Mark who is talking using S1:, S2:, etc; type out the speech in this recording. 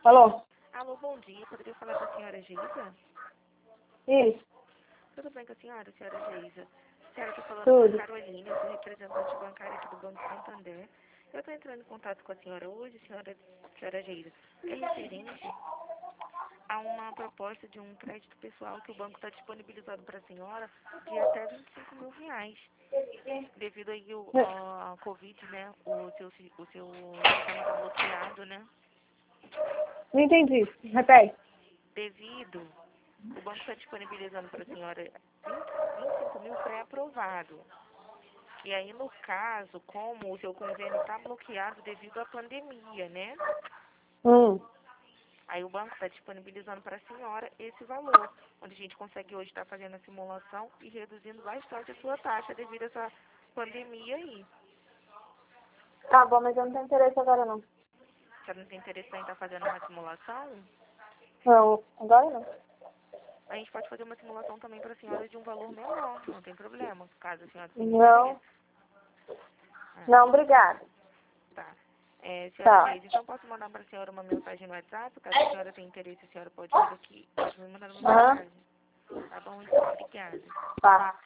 S1: Alô?
S2: Alô, bom dia. Poderia falar com a senhora Geisa?
S1: Isso,
S2: Tudo bem com a senhora Geisa? A senhora está falando com a
S1: tudo.
S2: Caroline, eu sou representante bancária aqui do Banco Santander. Eu estou entrando em contato com a senhora hoje, senhora Geisa. É referente a uma proposta de um crédito pessoal que o banco está disponibilizando para a senhora de até R$ 25.000. Devido aí ao Covid, né? O seu sistema está bloqueado, né?
S1: Não entendi. Repete.
S2: Devido, o banco está disponibilizando para a senhora 25 mil pré-aprovado. E aí, no caso, como o seu convênio está bloqueado devido à pandemia, né? Aí o banco está disponibilizando para a senhora esse valor, onde a gente consegue hoje estar fazendo a simulação e reduzindo bastante a sua taxa devido a essa pandemia aí.
S1: Tá bom, mas eu não tenho interesse agora não.
S2: Você não tem interesse em estar fazendo uma simulação?
S1: Não, agora não.
S2: A gente pode fazer uma simulação também para a senhora de um valor menor, não tem problema, caso a senhora tenha
S1: Não,
S2: interesse.
S1: não, obrigada.
S2: Tá. Senhora
S1: Tá.
S2: Geise, então posso mandar para a senhora uma mensagem no WhatsApp? Caso a senhora tenha interesse, a senhora pode vir aqui, pode me mandar uma
S1: Aham.
S2: mensagem. Tá bom, então, obrigada.
S1: Tá.